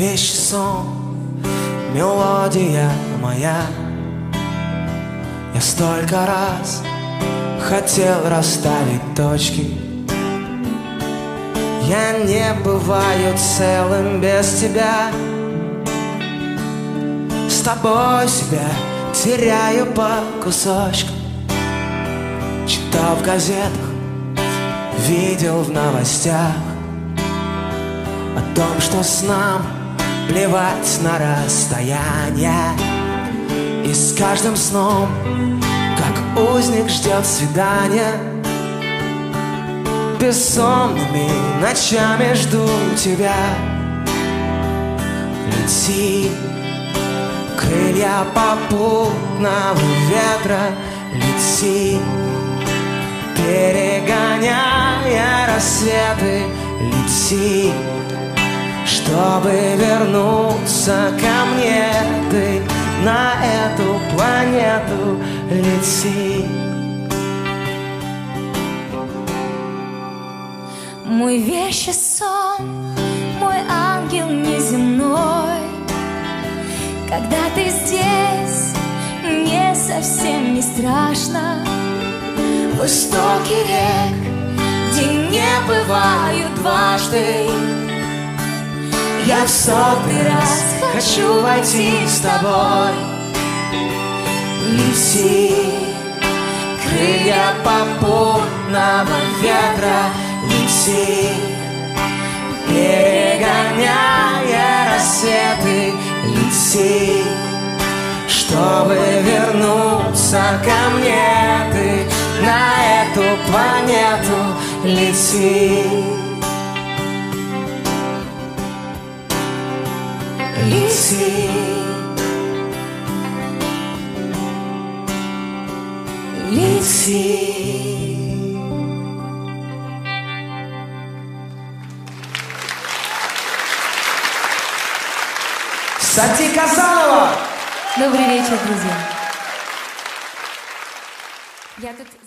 вещий сон, мелодия моя. Я столько раз хотел расставить точки. Я не бываю целым без тебя. С тобой себя теряю по кусочкам. Читал в газетах, видел в новостях о том, что с нам плевать на расстояние. И с каждым сном, как узник ждет свидания, бессонными ночами жду тебя. Лети, крылья попутного ветра, лети, перегоняя рассветы, лети, чтобы вернуться ко мне. Ты на эту планету лети. Мой вещий сон, мой ангел неземной, когда ты здесь, мне совсем не страшно. В истоке рек, где не бывают дважды, я в 100-й раз хочу войти с тобой. Лети, крылья попутного ветра, лети, перегоняя рассветы, лети, чтобы вернуться ко мне. Ты на эту планету лети. Лети, лети. Сати Казанова! Добрый вечер, друзья. Я тут